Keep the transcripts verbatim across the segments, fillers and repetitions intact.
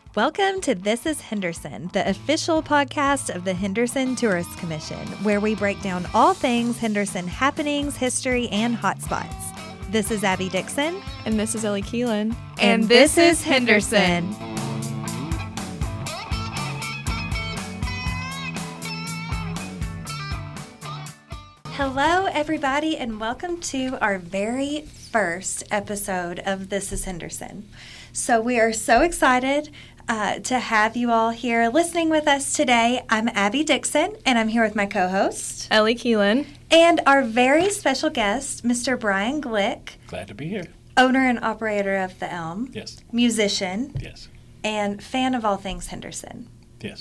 Welcome to This is Henderson, the official podcast of the Henderson Tourist Commission, where we break down all things Henderson happenings, history, and hotspots. This is Abby Dixon. And this is Ellie Keelan. And, and this, this is Henderson. Henderson. Hello, everybody, and welcome to our very first episode of This is Henderson. So we are so excited uh, to have you all here listening with us today. I'm Abby Dixon, and I'm here with my co-host, Ellie Keelan, and our very special guest, Mister Brian Glick. Glad to be here. Owner and operator of The Elm. Yes. Musician. Yes. And fan of all things Henderson. Yes.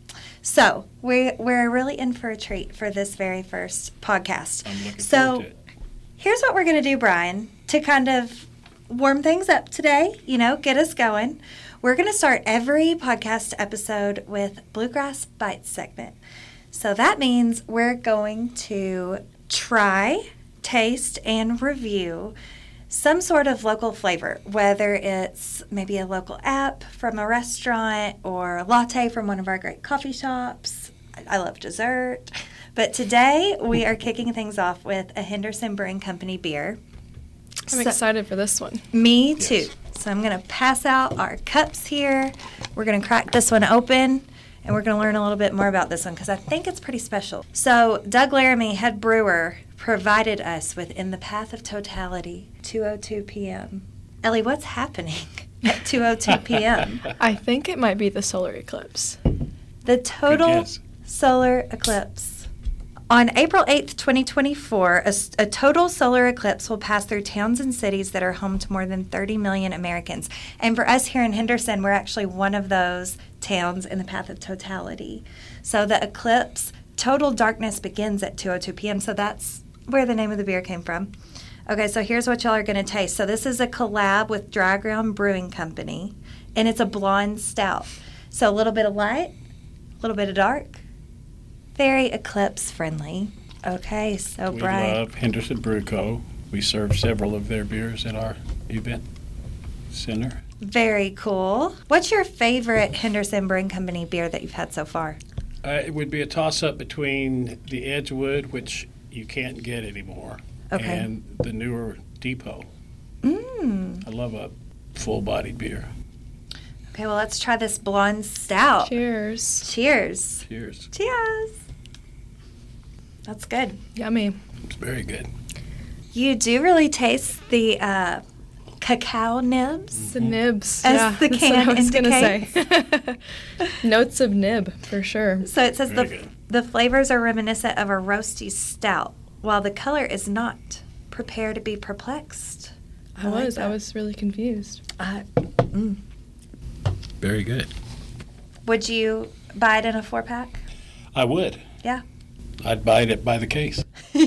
So we, we're really in for a treat for this very first podcast. I'm looking so forward to it. Here's what we're going to do, Brian, to kind of warm things up today, you know, get us going. We're going to start every podcast episode with Bluegrass Bites segment. So that means we're going to try, taste, and review some sort of local flavor, whether it's maybe a local app from a restaurant or a latte from one of our great coffee shops. I love dessert. But today we are kicking things off with a Henderson Brewing Company beer. I'm so, excited for this one. Me too. Yes. So I'm going to pass out our cups here. We're going to crack this one open, and we're going to learn a little bit more about this one because I think it's pretty special. So Doug Laramie, head brewer, provided us with In the Path of Totality, two oh two p.m. Ellie, what's happening at two oh two p.m.? I think it might be the solar eclipse. The total solar eclipse. On April eighth, twenty twenty-four, a, a total solar eclipse will pass through towns and cities that are home to more than thirty million Americans. And for us here in Henderson, we're actually one of those towns in the path of totality. So the eclipse, total darkness begins at two oh two p.m., so that's where the name of the beer came from. Okay, so here's what y'all are going to taste. So this is a collab with Dry Ground Brewing Company, and it's a blonde stout. So a little bit of light, a little bit of dark. Very eclipse friendly. Okay, so we Brian. We love Henderson Brew Co. We serve several of their beers at our event center. Very cool. What's your favorite Henderson Brewing Company beer that you've had so far? Uh, it would be a toss-up between the Edgewood, which you can't get anymore, okay. and the newer Depot. Mm. I love a full-bodied beer. Okay, well, let's try this blonde stout. Cheers. Cheers. Cheers. Cheers. That's good. Yummy. It's very good. You do really taste the uh, cacao nibs. The nibs. As yeah, the that's can what I was indicates. Gonna say. Notes of nib, for sure. So it says very the good. the flavors are reminiscent of a roasty stout, while the color is not. Prepare to be perplexed. I, I was. Like I was really confused. Uh, mm. Very good. Would you buy it in a four-pack? I would. Yeah. I'd buy it by the case.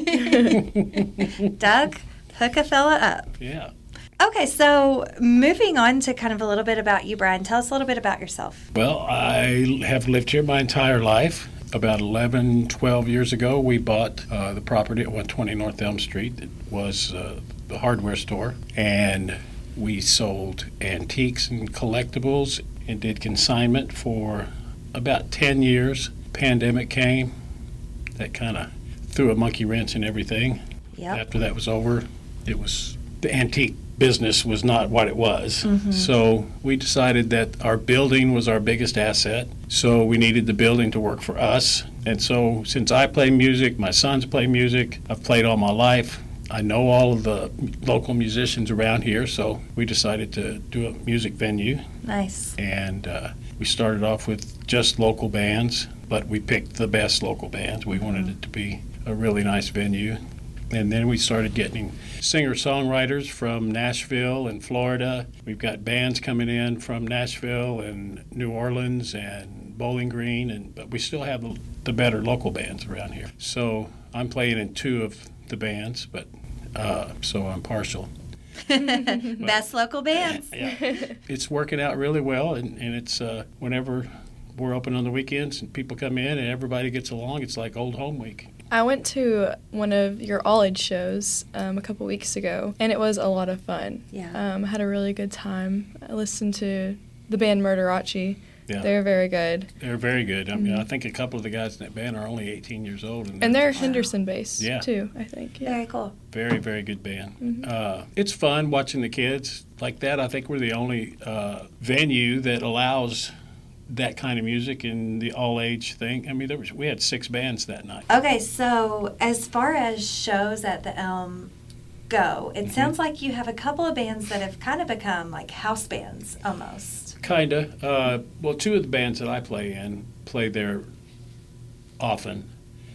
Doug, hook a fella up. Yeah. Okay, so moving on to kind of a little bit about you, Brian. Tell us a little bit about yourself. Well, I have lived here my entire life. About eleven, twelve years ago, we bought uh, the property at one twenty North Elm Street. It was uh, the hardware store, and we sold antiques and collectibles and did consignment for about ten years. Pandemic came. That kind of threw a monkey wrench in everything. Yep. After that was over, it was the antique business was not what it was. Mm-hmm. So we decided that our building was our biggest asset. So we needed the building to work for us. And so since I play music, my sons play music, I've played all my life. I know all of the local musicians around here, so we decided to do a music venue. Nice. And uh, we started off with just local bands, but we picked the best local bands. We wanted it to be a really nice venue. And then we started getting singer-songwriters from Nashville and Florida. We've got bands coming in from Nashville and New Orleans and Bowling Green, and but we still have the, the better local bands around here. So I'm playing in two of the bands, but uh, so I'm partial. Best local bands. Yeah, it's working out really well, and, and it's uh, whenever we're open on the weekends and people come in and everybody gets along, it's like old home week. I went to one of your all-age shows um, a couple weeks ago, and it was a lot of fun. Yeah. Um, I had a really good time. I listened to the band Murderace. Yeah. They're very good. They're very good. I mean, Mhm. I think a couple of the guys in that band are only eighteen years old. And, And they're just Henderson based Yeah. too, I think. Yeah. Very cool. very, very good band. Mhm. Uh, it's fun watching the kids like that. I think we're the only uh, venue that allows that kind of music in the all-age thing. I mean, there was we had six bands that night. Okay, so as far as shows at the Elm go, it Mhm. sounds like you have a couple of bands that have kind of become like house bands almost. Kinda. Uh, well, two of the bands that I play in play there often.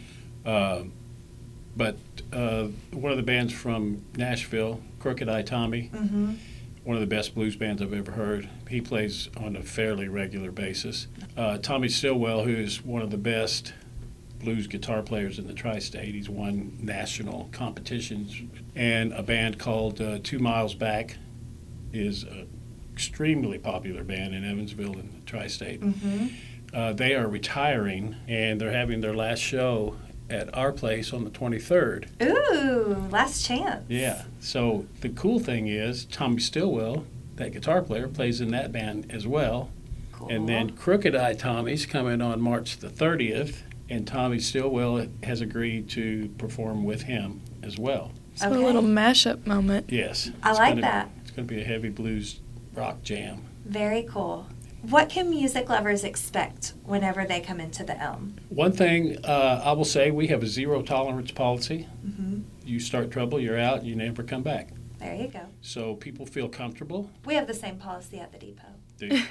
Uh, but uh, one of the bands from Nashville, Crooked Eye Tommy, Mm-hmm. one of the best blues bands I've ever heard. He plays on a fairly regular basis. Uh, Tommy Stillwell, who is one of the best blues guitar players in the tri-state. He's won national competitions. And a band called uh, Two Miles Back is an extremely popular band in Evansville in the tri-state. Mm-hmm. Uh, they are retiring, and they're having their last show at our place on the twenty-third. Ooh, last chance. Yeah. So the cool thing is Tommy Stillwell, that guitar player, plays in that band as well. Cool. And then Crooked Eye Tommy's coming on March the thirtieth, and Tommy Stillwell has agreed to perform with him as well. So Okay. a little mashup moment. Yes. I it's like gonna- that. It's going to be a heavy blues rock jam. Very cool. What can music lovers expect whenever they come into the Elm? One thing uh, I will say, we have a zero tolerance policy. Mm-hmm. You start trouble, you're out, you never come back. There you go. So people feel comfortable. We have the same policy at the depot. Dude.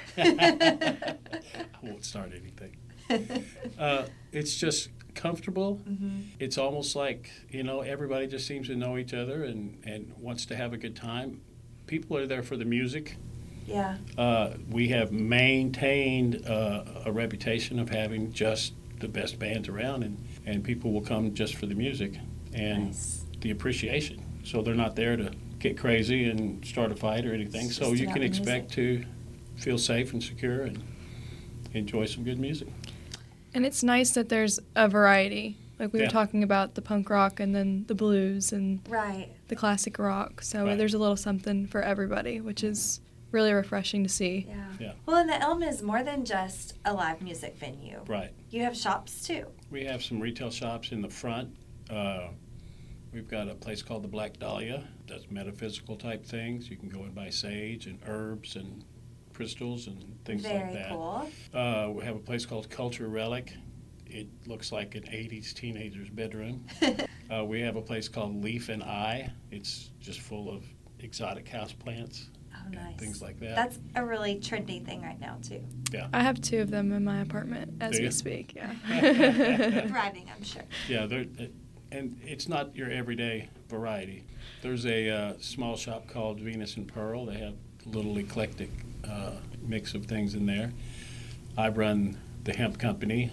I won't start anything. Uh, it's just comfortable. Mm-hmm. It's almost like, you know, everybody just seems to know each other and, and wants to have a good time. People are there for the music. Yeah. Uh, we have maintained uh, a reputation of having just the best bands around, and, and people will come just for the music and Nice. the appreciation. So they're not there to get crazy and start a fight or anything. It's So just you about can the expect to feel safe and secure and enjoy some good music. And it's nice that there's a variety. Like we Yeah. were talking about the punk rock and then the blues and Right. the classic rock. So Right. there's a little something for everybody, which is really refreshing to see. Yeah. Yeah. Well, and the Elm is more than just a live music venue. Right. You have shops too. We have some retail shops in the front. Uh, we've got a place called the Black Dahlia, does metaphysical type things. You can go and buy sage and herbs and crystals and things Very like that. cool. Uh, we have a place called Culture Relic. It looks like an eighties teenager's bedroom. Uh, we have a place called Leaf and Eye. It's just full of exotic house plants Oh, and nice. things like that. That's a really trendy thing right now too. I have two of them in my apartment as Do we you? speak. Yeah. Thriving, I'm sure. Yeah, there, and it's not your everyday variety. There's a uh, small shop called Venus and Pearl. They have a little eclectic uh, mix of things in there. I run the hemp company,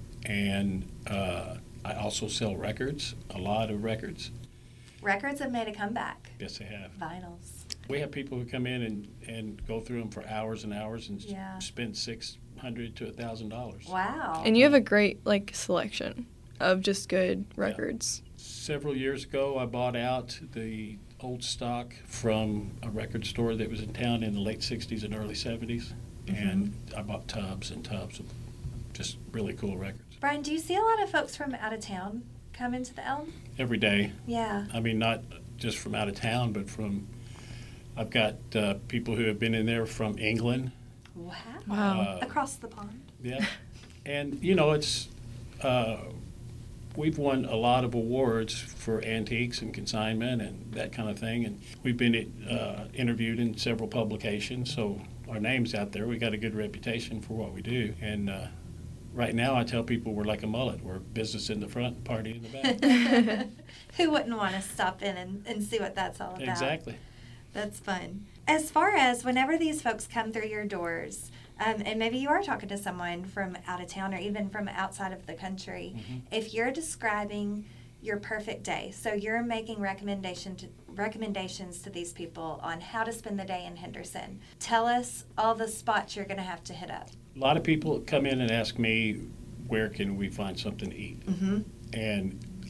and uh, I also sell records, a lot of records. Records have made a comeback. Yes, they have. Vinyls. We have people who come in and, and go through them for hours and hours and s- Yeah. spend six hundred to a thousand dollars. Wow. And you have a great like selection of just good records. Several years ago, I bought out the old stock from a record store that was in town in the late sixties and early seventies, and I bought tubs and tubs of just really cool records. Brian, do you see a lot of folks from out of town come into the Elm? Every day. Yeah. I mean, not just from out of town, but from, I've got uh, people who have been in there from England. Wow. Wow. Uh, Across the pond. Yeah. And, you know, it's, uh, we've won a lot of awards for antiques and consignment and that kind of thing. And we've been uh, interviewed in several publications, so our name's out there. We got a good reputation for what we do. And uh, right now I tell people we're like a mullet. We're business in the front, party in the back. Who wouldn't want to stop in and, and see what that's all about? Exactly. That's fun. As far as whenever these folks come through your doors, um, and maybe you are talking to someone from out of town or even from outside of the country, Mhm. if you're describing your perfect day, so you're making recommendation to, recommendations to these people on how to spend the day in Henderson, tell us all the spots you're going to have to hit up. A lot of people come in and ask me, where can we find something to eat? Mm-hmm. And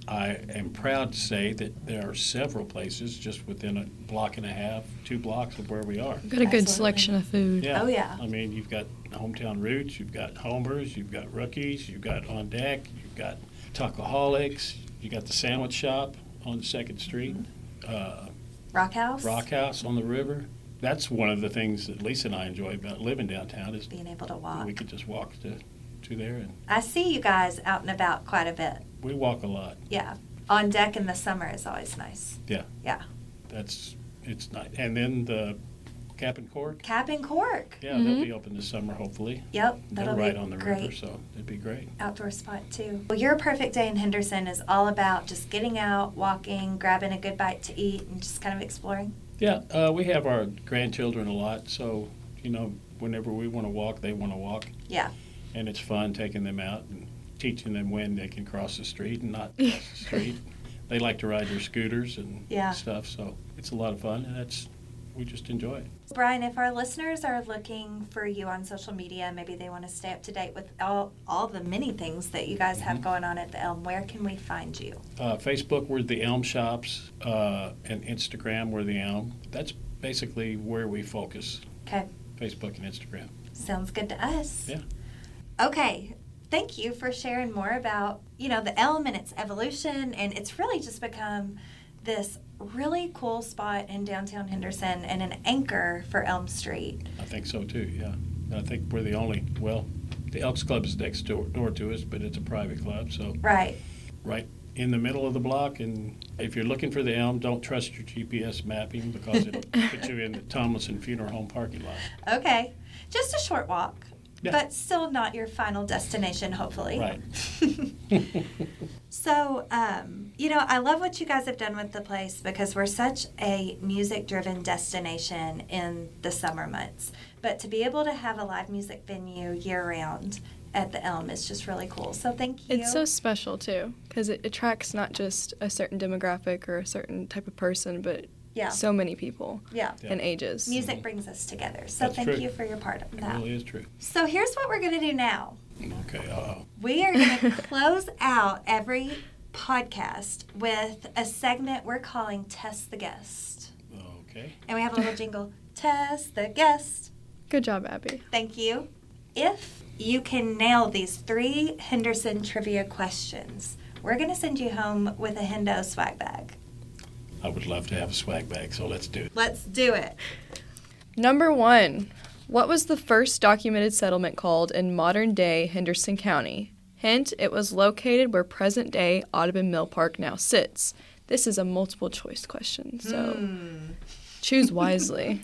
I am proud to say that there are several places just within a block and a half, two blocks of where we are. Got a good Absolutely. selection of food. Yeah. Oh, yeah. I mean, you've got Hometown Roots, you've got Homers, you've got Rookies, you've got On Deck, you've got Talkaholics, you got the Sandwich Shop on Second Street, uh, Rock House? Rock House on the river. That's one of the things that Lisa and I enjoy about living downtown is Being able to walk. we could just walk to, to there, and I see you guys out and about quite a bit. we walk a lot. Yeah. On deck in the summer is always nice. Yeah. Yeah. That's, it's nice. And then the Cap and Cork. Cap and Cork. Yeah, they'll be open this summer, hopefully. Yep. They're That'll right be on the great. river, so it'd be great. Outdoor spot too. Well, your perfect day in Henderson is all about just getting out, walking, grabbing a good bite to eat, and just kind of exploring. Yeah, uh, we have our grandchildren a lot, so, you know, whenever we want to walk, they want to walk. Yeah. And it's fun taking them out and teaching them when they can cross the street and not cross the street. They like to ride their scooters and Yeah. stuff, so it's a lot of fun, and that's, we just enjoy it. Brian, if our listeners are looking for you on social media, maybe they want to stay up to date with all, all the many things that you guys have Mhm. going on at the Elm, where can we find you? Uh, Facebook, we're the Elm Shops, uh, and Instagram, we're the Elm. That's basically where we focus, Okay. Facebook and Instagram. Sounds good to us. Yeah. Okay. Thank you for sharing more about, you know, the Elm and its evolution, and it's really just become this really cool spot in downtown Henderson and an anchor for Elm Street. I think so too, yeah. I think we're the only, well, the Elks Club is next door, door to us, but it's a private club, so Right. right in the middle of the block. And if you're looking for the Elm, don't trust your G P S mapping because it'll put you in the Tomlinson Funeral Home parking lot. Okay. Just a short walk, Yeah. but still not your final destination, hopefully. Right. So, um, you know, I love what you guys have done with the place because we're such a music-driven destination in the summer months. But to be able to have a live music venue year-round at the Elm is just really cool. So thank you. It's so special, too, because it attracts not just a certain demographic or a certain type of person, but Yeah. so many people Yeah. Yeah. and ages. Music brings us together. So That's thank true. you for your part of It that. really is true. So here's what we're going to do now. Okay, uh-oh. We are going to close out every podcast with a segment we're calling Test the Guest. Okay. And we have a little jingle, Test the Guest. Good job, Abby. Thank you. If you can nail these three Henderson trivia questions, we're going to send you home with a Hendo swag bag. I would love to have a swag bag, so let's do it. Let's do it. Number one, what was the first documented settlement called in modern-day Henderson County? Hint, it was located where present-day Audubon Mill Park now sits. This is a multiple-choice question, so Hmm. choose wisely.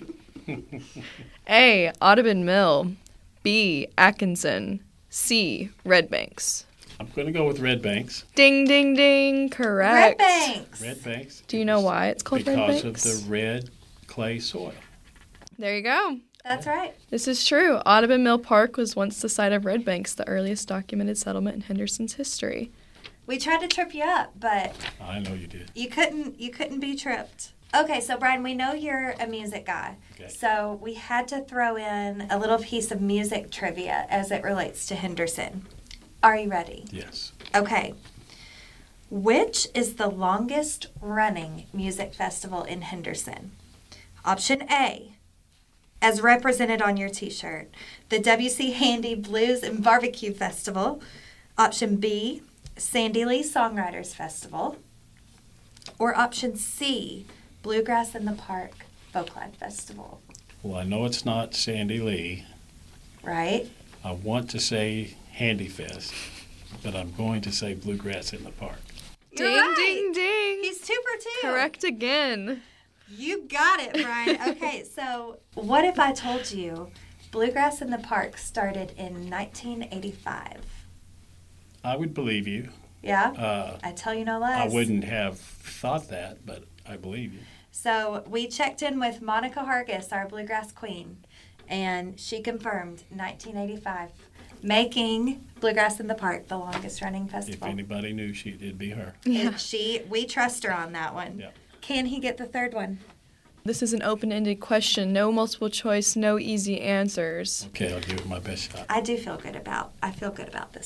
A, Audubon Mill. B, Atkinson. C, Red Banks. I'm going to go with Red Banks. Ding, ding, ding. Red Correct. Banks. Red Banks. Do you know why it's called Red Because Banks? of the red clay soil. There you go. That's right. This is true. Audubon Mill Park was once the site of Red Banks, the earliest documented settlement in Henderson's history. We tried to trip you up, but I know you did. you couldn't you couldn't be tripped. Okay, so Brian, we know you're a music guy. Okay. So we had to throw in a little piece of music trivia as it relates to Henderson. Are you ready? Yes. Okay. Which is the longest running music festival in Henderson? Option A, as represented on your t-shirt, the W C Handy Blues and Barbecue Festival. Option B, Sandy Lee Songwriters Festival. Or option C, Bluegrass in the Park Folkline Festival. Well, I know it's not Sandy Lee. Right? I want to say Handy Fest, but I'm going to say Bluegrass in the Park. You're ding, right. ding, ding. He's two for two. Correct again. You got it, Brian. Okay, so what if I told you Bluegrass in the Park started in nineteen eighty-five? I would believe you. Yeah? Uh, I tell you no I lies. wouldn't have thought that, but I believe you. So we checked in with Monica Hargis, our Bluegrass Queen, and she confirmed nineteen eighty-five, making Bluegrass in the Park the longest running If festival. anybody knew, she it'd be her. And she, we trust her on that one. Yeah. Can he get the third one? This is an open-ended question. No multiple choice, no easy answers. Okay, I'll give it my best shot. I do feel good about. I feel good about this one.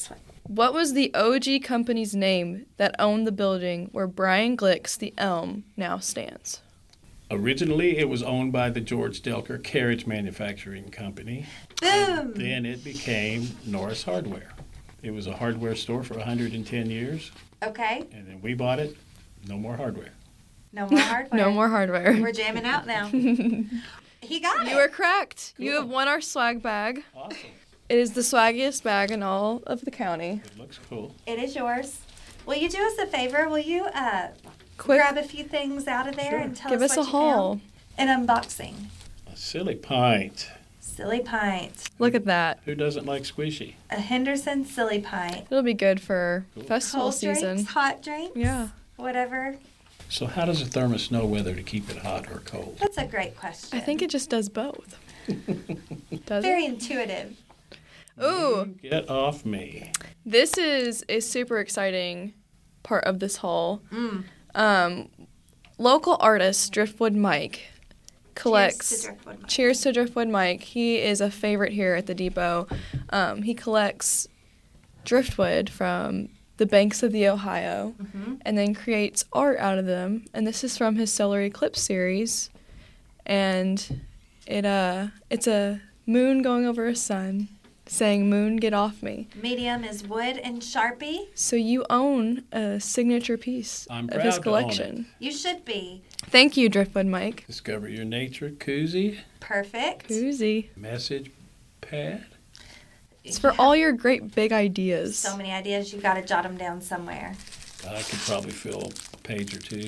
What was the O G company's name that owned the building where Brian Glick's The Elm now stands? Originally, it was owned by the George Delker Carriage Manufacturing Company. Boom! Then it became Norris Hardware. It was a hardware store for one hundred ten years, Okay. and then we bought it. No more hardware. No more hardware. No more hardware. We're jamming out now. He got it. You are correct. Cool. You have won our swag bag. Awesome. It is the swaggiest bag in all of the county. It looks cool. It is yours. Will you do us a favor? Will you uh, Quick, grab a few things out of there Sure. and tell give us, us what a you haul. found? An unboxing. A silly pint. Silly pint. Look at that. Who doesn't like squishy? A Henderson silly pint. It'll be good for Cool. festival Cold season. drinks, hot drinks. Yeah. Whatever. So how does a thermos know whether to keep it hot or cold? That's a great question. I think it just does both. Does very it? intuitive. Ooh, Get off me. this is a super exciting part of this haul. Mm. Um, local artist Driftwood Mike collects. Cheers to Driftwood Mike. Cheers to Driftwood Mike. He is a favorite here at the depot. Um, he collects driftwood from the banks of the Ohio Mhm. and then creates art out of them. And this is from his Solar Eclipse series. And it uh, it's a moon going over a sun saying, "Moon, get off me." Medium is wood and Sharpie. So you own a signature piece I'm of his proud to own collection. You should be. Thank you, Driftwood Mike. Discover your nature koozie. Perfect. Koozie. Message pad. It's for all your great big ideas. So many ideas, you got to jot them down somewhere. I could probably fill a page or two.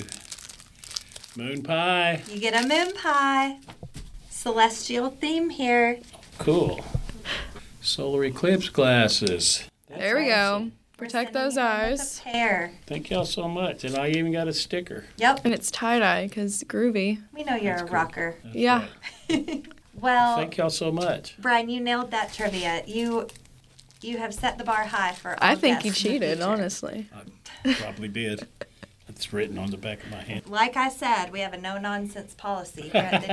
Moon pie. You get a moon pie. Celestial theme here. Cool. Solar eclipse glasses. That's There we awesome. go. Protect We're those sending you home with eyes. a pair. Thank y'all so much. And I even got a sticker. Yep. And it's tie-dye because groovy. We know you're That's a cool. rocker. That's Yeah. right. Well, Thank y'all so much. Brian, you nailed that trivia. You you have set the bar high for all I think you guests in the cheated, future. honestly. I probably did. It's written on the back of my hand. Like I said, we have a no-nonsense policy here at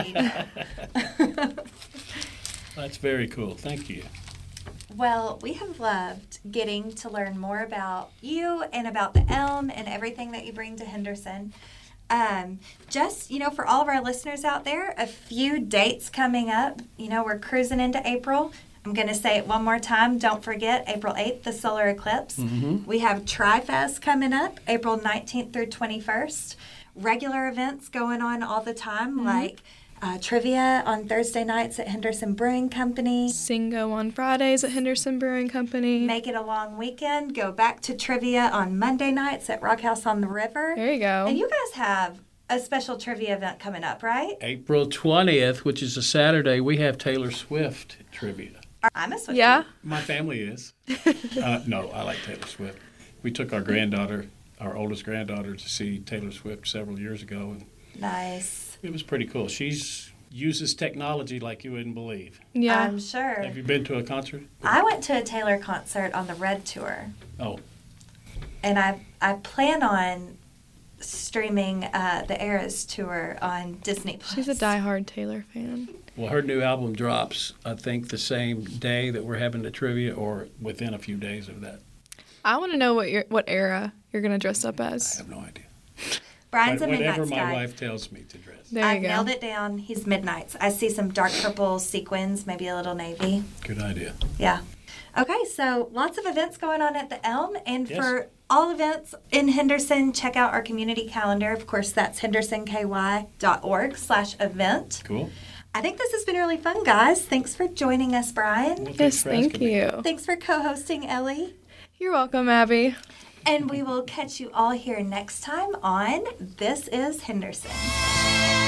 the depot. That's very cool. Thank you. Well, we have loved getting to learn more about you and about the Elm and everything that you bring to Henderson. Um, just, you know, for all of our listeners out there, a few dates coming up. You know, we're cruising into April. I'm going to say it one more time. Don't forget, April eighth, the solar eclipse. Mm-hmm. We have Tri-Fest coming up, April nineteenth through twenty-first. Regular events going on all the time, Mm-hmm. like uh, trivia on Thursday nights at Henderson Brewing Company. Singo on Fridays at Henderson Brewing Company. Make it a long weekend. Go back to trivia on Monday nights at Rock House on the River. There you go. And you guys have a special trivia event coming up, right? April twentieth, which is a Saturday, we have Taylor Swift trivia. I'm a Swiftie. Yeah? My family is. uh, no, I like Taylor Swift. We took our granddaughter, our oldest granddaughter, to see Taylor Swift several years ago, and Nice. it was pretty cool. She's uses technology like you wouldn't believe. Yeah. I'm sure. Have you been to a concert? I went to a Taylor concert on the Red Tour, Oh, and I I plan on streaming uh, the Eras Tour on Disney Plus. She's a diehard Taylor fan. well, her new album drops, I think, the same day that we're having the trivia or within a few days of that. I want to know what your what era you're going to dress up I as. have no idea. Brian's a But whatever Midnight's my guy. wife tells me to dress. There I've you nailed go. it down. He's Midnights. I see some dark purple sequins, maybe a little navy. Good idea. Yeah. Okay, so lots of events going on at the Elm. And Yes. for all events in Henderson, check out our community calendar. Of course, that's hendersonky.org slash event. Cool. I think this has been really fun, guys. Thanks for joining us, Brian. Well, thanks Yes, for thank asking me. you. Thanks for co-hosting, Ellie. You're welcome, Abby. And we will catch you all here next time on This is Henderson.